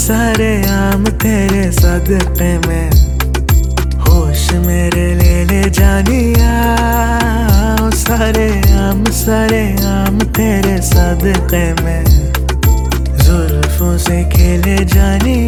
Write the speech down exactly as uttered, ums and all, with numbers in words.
सारे आम तेरे सदक़े में, होश मेरे ले ले जानिया। ओ सारे आम सारे आम तेरे सदक़े में, जुल्फों से खेले जानिया।